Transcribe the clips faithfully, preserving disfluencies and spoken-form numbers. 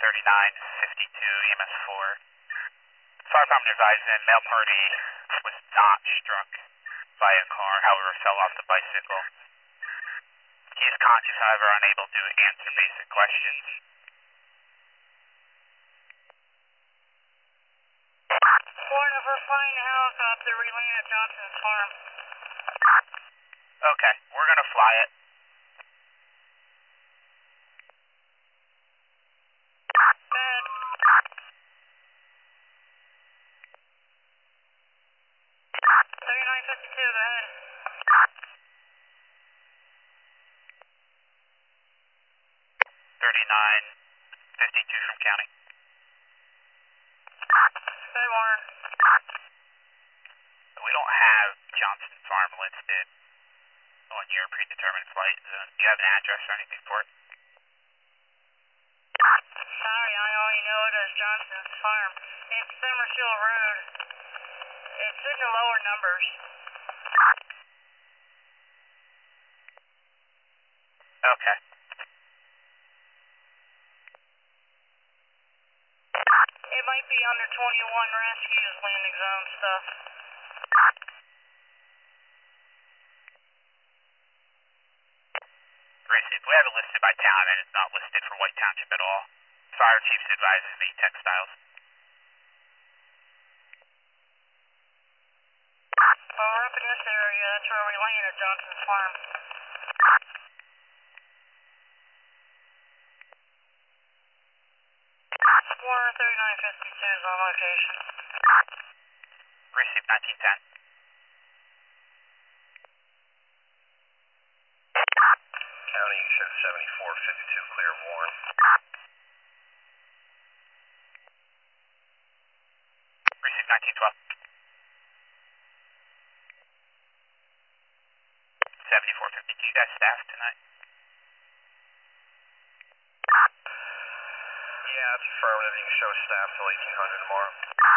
thirty-nine fifty-two, E M S four. Fire department advising, male party was not struck by a car, however fell off the bicycle. He is conscious, however unable to answer basic questions. Florida, we're flying a helicopter, we land at Johnson's Farm. Okay, we're gonna fly it. Bed. thirty-nine fifty-two, go ahead. thirty-nine fifty-two from county. Bed, Warren. We don't have Johnson Farm listed on your predetermined flight zone. Do you have an address or anything for it? Sorry, I only know it as Johnson's Farm. It's Summerfield Road. It's in the lower numbers. Okay. It might be under twenty-one rescues landing zone stuff. Received. We have it listed by town and it's not listed for White Township at all. Fire chiefs advises the textiles. Well, we're up in this area. That's where we land at Johnson's Farm. Warren thirty-nine fifty-two is on location. Received nineteen ten. County, you show seventy-four fifty-two, clear of Warren. Received nineteen twelve. seventy-four fifty-two, you guys staffed tonight? Yeah, it's affirmative. You can show staff till eighteen hundred tomorrow.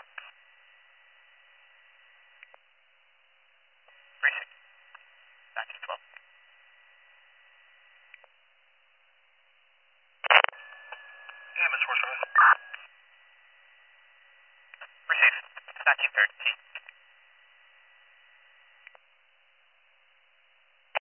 Received. nineteen twelve. E M S Force Road. Received. nineteen thirteen.